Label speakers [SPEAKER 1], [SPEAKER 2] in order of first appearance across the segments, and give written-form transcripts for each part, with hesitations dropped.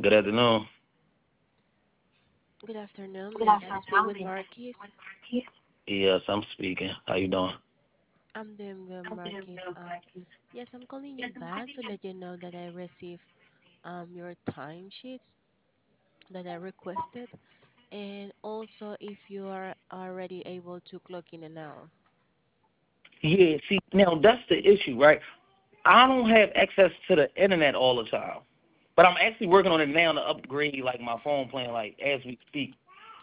[SPEAKER 1] Good afternoon.
[SPEAKER 2] Good afternoon. May I speak with Marquis?
[SPEAKER 1] Yes, I'm speaking. How you doing?
[SPEAKER 2] I'm doing good, Marquis. Yes, I'm calling you back to let you know that I received your timesheets that I requested, and also if you are already able to clock in and out.
[SPEAKER 1] Yeah, see, now that's the issue, right? I don't have access to the internet all the time, but I'm actually working on it now to upgrade like my phone plan, like as we speak.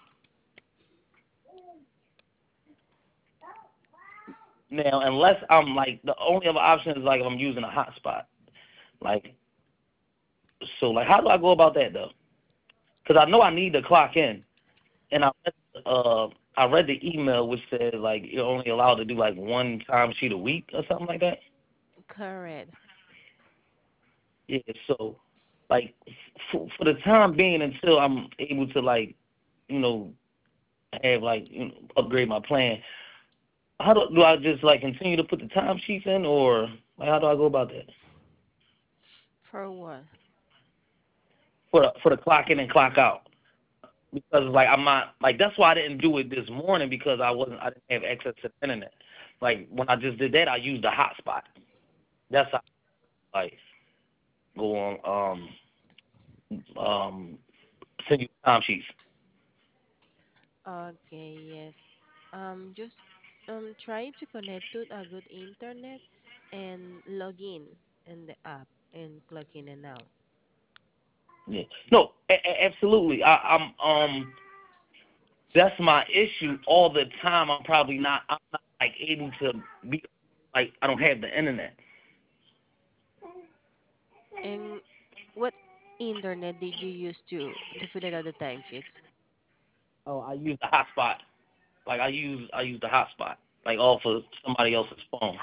[SPEAKER 1] Now, unless I'm like the only other option is like if I'm using a hotspot, like so, like how do I go about that though? Because I know I need to clock in, and I read the email which said like you're only allowed to do like one time sheet a week or something like that.
[SPEAKER 2] Correct.
[SPEAKER 1] Yeah, so like for the time being until I'm able to like you know have like upgrade my plan, how do I just like continue to put the time sheets in, or like how do I go about that
[SPEAKER 2] For what?
[SPEAKER 1] for the clock in and clock out? Because like I'm not like that's why I didn't do it this morning because I didn't have access to the internet. Like when I just did that, I used the hotspot. That's how like go on send you time sheets.
[SPEAKER 2] Okay, yes. Just trying to connect to a good internet and log in the app and clock in and out.
[SPEAKER 1] Yeah. No, absolutely. That's my issue all the time. I'm not like able to be like I don't have the internet.
[SPEAKER 2] And what internet did you use to fill out the timesheets?
[SPEAKER 1] Oh, I use the hotspot. Like I use the hotspot. Like off of somebody else's phone.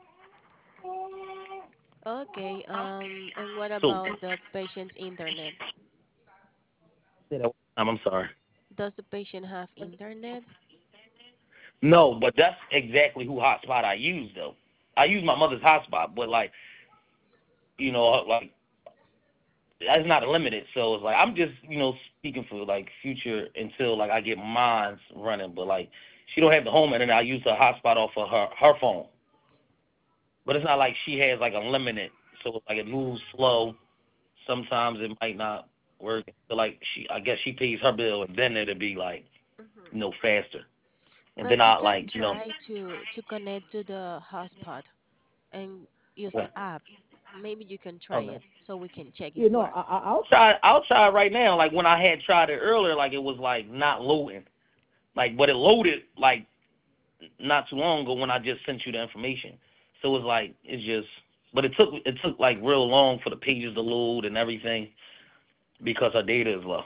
[SPEAKER 2] Okay, and what
[SPEAKER 1] So
[SPEAKER 2] about the patient's internet?
[SPEAKER 1] say that one time, I'm sorry.
[SPEAKER 2] Does the patient have internet?
[SPEAKER 1] No, but that's exactly who hotspot I use though. I use my mother's hotspot, but like like that's not limited. So it's like I'm just speaking for like future until like I get mines running. But like she don't have the home internet. I use her hotspot off of her phone. But it's not like she has like unlimited. So like it moves slow. Sometimes it might not work. So like I guess she pays her bill and then it'll be like
[SPEAKER 2] Hmm.
[SPEAKER 1] faster. And then
[SPEAKER 2] But you
[SPEAKER 1] I
[SPEAKER 2] can
[SPEAKER 1] like
[SPEAKER 2] try to connect to the hotspot and use
[SPEAKER 1] yeah.
[SPEAKER 2] the app. Maybe you can try
[SPEAKER 1] Okay.
[SPEAKER 2] it so we can check
[SPEAKER 1] Yeah,
[SPEAKER 2] if
[SPEAKER 1] no,
[SPEAKER 2] work.
[SPEAKER 1] I'll try. I'll try it right now. Like when I had tried it earlier, like it was like not loading. Like, but it loaded like not too long ago when I just sent you the information. So it's like it's just, but it took like real long for the pages to load and everything because our data is low.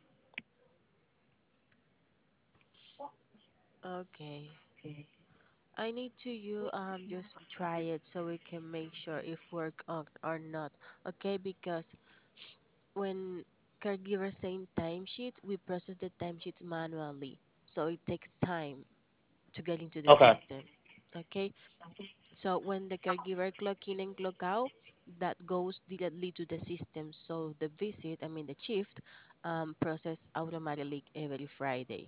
[SPEAKER 2] Okay. I need to you just try it so we can make sure if work or not. Okay, because when caregivers send timesheet, we process the timesheet manually. So it takes time to get into the
[SPEAKER 1] Okay.
[SPEAKER 2] system. Okay. So when the caregiver clock in and clock out, that goes directly to the system. So the visit, I mean the shift, process automatically every Friday.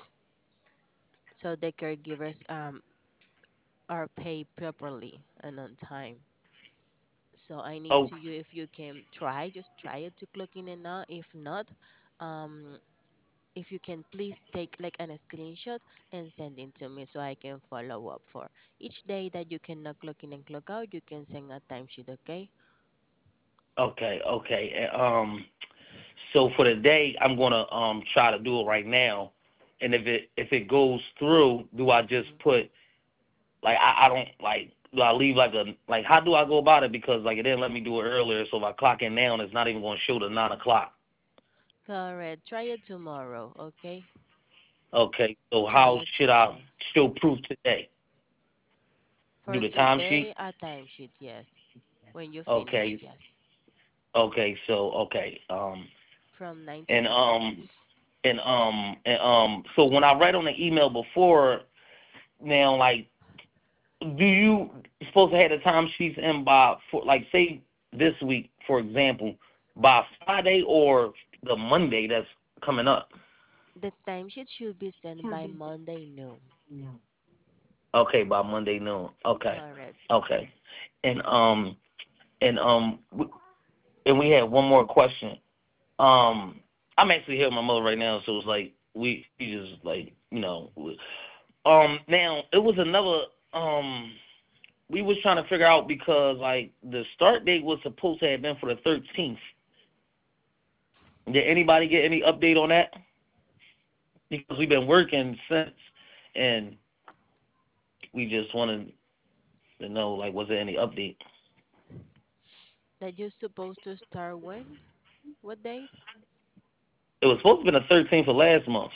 [SPEAKER 2] So the caregivers are paid properly and on time. So I need
[SPEAKER 1] Oh,
[SPEAKER 2] to you if you can try, just try it to clock in and out. If not, um, if you can please take like a screenshot and send it to me so I can follow up for each day that you cannot clock in and clock out. You can send a timesheet, okay?
[SPEAKER 1] okay, okay. So for the day, I'm gonna try to do it right now, and if it goes through, do I just
[SPEAKER 2] Mhm.
[SPEAKER 1] put like I don't like do I leave like a like how do I go about it because like it didn't let me do it earlier, so if I clock in now, it's not even gonna show the 9 o'clock.
[SPEAKER 2] Correct. Try it tomorrow, okay?
[SPEAKER 1] Okay, so
[SPEAKER 2] Try
[SPEAKER 1] how
[SPEAKER 2] it
[SPEAKER 1] should I
[SPEAKER 2] tomorrow.
[SPEAKER 1] show proof today? Do
[SPEAKER 2] For
[SPEAKER 1] the timesheet?
[SPEAKER 2] today, a timesheet, yes. When you finish,
[SPEAKER 1] Okay,
[SPEAKER 2] yes.
[SPEAKER 1] okay,
[SPEAKER 2] From 9 to
[SPEAKER 1] and
[SPEAKER 2] 5.
[SPEAKER 1] so when I read on the email before, now like, do you supposed to have the timesheets in by for like say this week for example? by Friday or the Monday that's coming up.
[SPEAKER 2] The timesheet should be sent by Monday noon.
[SPEAKER 1] Okay, by Monday noon. Okay,
[SPEAKER 2] Correct.
[SPEAKER 1] okay, and and and we had one more question. I'm actually here with my mother right now, so it's like we just like now it was another we was trying to figure out because like the start date was supposed to have been for the 13th. Did anybody get any update on that? Because we've been working since, and we just wanted to know like was there any update?
[SPEAKER 2] That you're supposed to start when? What date?
[SPEAKER 1] It was supposed to be the 13th of last month.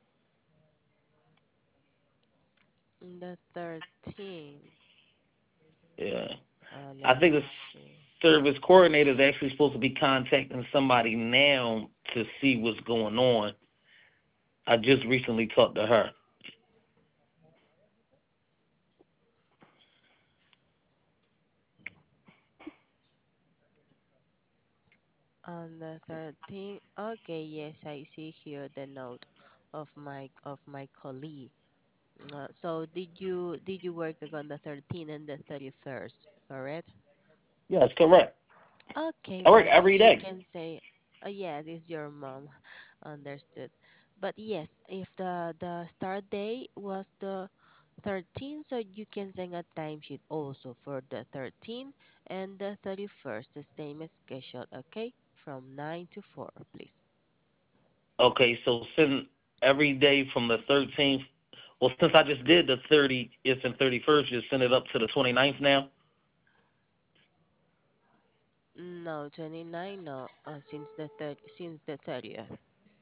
[SPEAKER 2] The 13th.
[SPEAKER 1] Yeah,
[SPEAKER 2] Let
[SPEAKER 1] I think
[SPEAKER 2] me
[SPEAKER 1] the
[SPEAKER 2] see.
[SPEAKER 1] service coordinator is actually supposed to be contacting somebody now to see what's going on. I just recently talked to her.
[SPEAKER 2] On the 13th. Okay, yes, I see here the note of my colleague. So did you work on the 13th and the 31st, correct?
[SPEAKER 1] Yes, correct.
[SPEAKER 2] Okay,
[SPEAKER 1] I work
[SPEAKER 2] but
[SPEAKER 1] every
[SPEAKER 2] you
[SPEAKER 1] day.
[SPEAKER 2] can say, yes, it's your mom. Understood. But yes, if the start date was the 13th, so you can send a timesheet also for the 13th and the 31st, the same schedule, okay? From 9 to 4, please.
[SPEAKER 1] Okay, so send every day from the 13th. Well, since I just did the 30th and 31st, just send it up to the 29th now.
[SPEAKER 2] No, 29, no, since the 30th.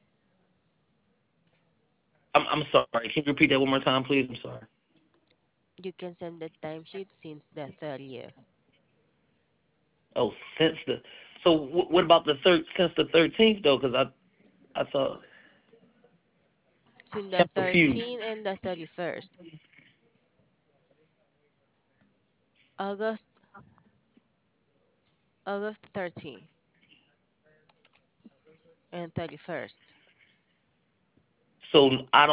[SPEAKER 1] I'm sorry. Can you repeat that one more time, please? I'm sorry.
[SPEAKER 2] You can send the timesheet since the 30th.
[SPEAKER 1] Oh, since the so what about the third since the 13th though? Because I thought
[SPEAKER 2] Since the
[SPEAKER 1] I'm confused.
[SPEAKER 2] 13th and the 31st. August August 13th and 31st.
[SPEAKER 1] So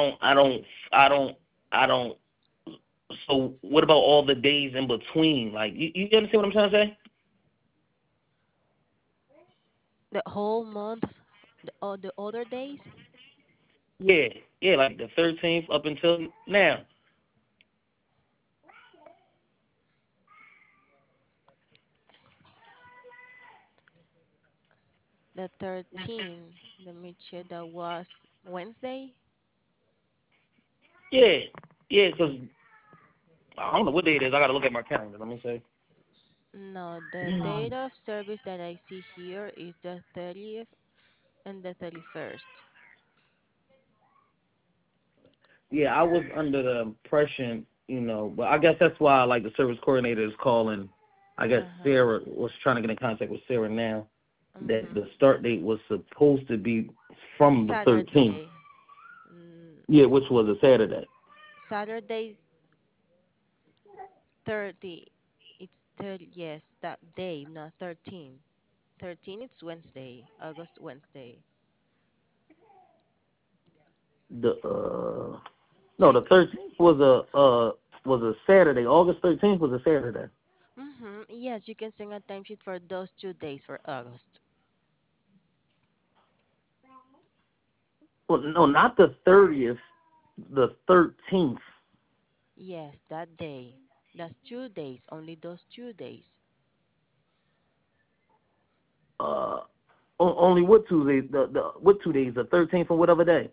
[SPEAKER 1] I don't. So what about all the days in between? Like you understand what I'm trying to say?
[SPEAKER 2] The whole month, the other days,
[SPEAKER 1] Yeah, yeah, like the 13th up until now.
[SPEAKER 2] the 13th, let me check, that was Wednesday.
[SPEAKER 1] Yeah, yeah, because I don't know what day it is. I gotta look at my calendar. Let me see.
[SPEAKER 2] No, the date of service that I see here is the 30th and the 31st.
[SPEAKER 1] Yeah, I was under the impression, but I guess that's why like the service coordinator is calling. I guess
[SPEAKER 2] Uh-huh.
[SPEAKER 1] Sarah was trying to get in contact with Sarah now. That
[SPEAKER 2] Mm-hmm.
[SPEAKER 1] the start date was supposed to be from the 13th.
[SPEAKER 2] Saturday. Mm,
[SPEAKER 1] Yeah, which was a Saturday.
[SPEAKER 2] Saturday 30. It's 30, yes, that day, not 13. 13, it's Wednesday, August Wednesday.
[SPEAKER 1] The no, the 13th was a Saturday. August 13th was a Saturday.
[SPEAKER 2] Mm-hmm. Yes, you can send a timesheet for those 2 days for August.
[SPEAKER 1] Well, no, not the 30th. The 13th.
[SPEAKER 2] Yes, that day. That's 2 days, only those 2 days.
[SPEAKER 1] Uh, only what Tuesday? The what 2 days? The 13th or whatever day.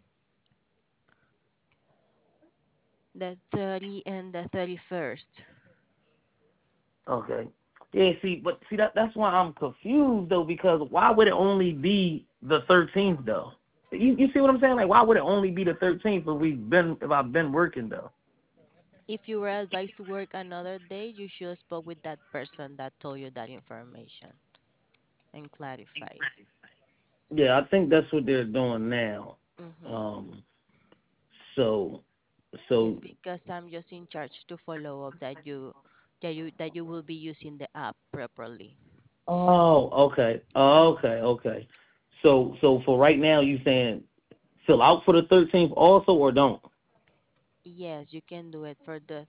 [SPEAKER 2] The 30 and the 31st.
[SPEAKER 1] Okay. Yeah, see that's why I'm confused though, because why would it only be the 13th though? You see what I'm saying? Like why would it only be the 13th if I've been working though?
[SPEAKER 2] If you were advised to work another day, you should spoke with that person that told you that information and clarified.
[SPEAKER 1] Yeah, I think that's what they're doing now.
[SPEAKER 2] Mm-hmm.
[SPEAKER 1] Um, so
[SPEAKER 2] Yes,
[SPEAKER 1] so
[SPEAKER 2] because I'm just in charge to follow up that you will be using the app properly.
[SPEAKER 1] Oh, okay. Okay, okay. So for right now, you saying fill out for the 13th also, or don't?
[SPEAKER 2] Yes, you can do it for the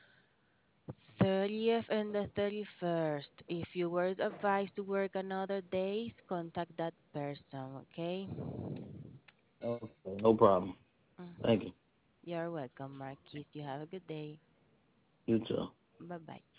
[SPEAKER 2] 30th and the 31st. If you were advised to work another days, contact that person, okay?
[SPEAKER 1] Okay, no problem. Thank
[SPEAKER 2] Mhm.
[SPEAKER 1] you.
[SPEAKER 2] You're welcome, Marquis. You have a good day.
[SPEAKER 1] You too.
[SPEAKER 2] Bye bye.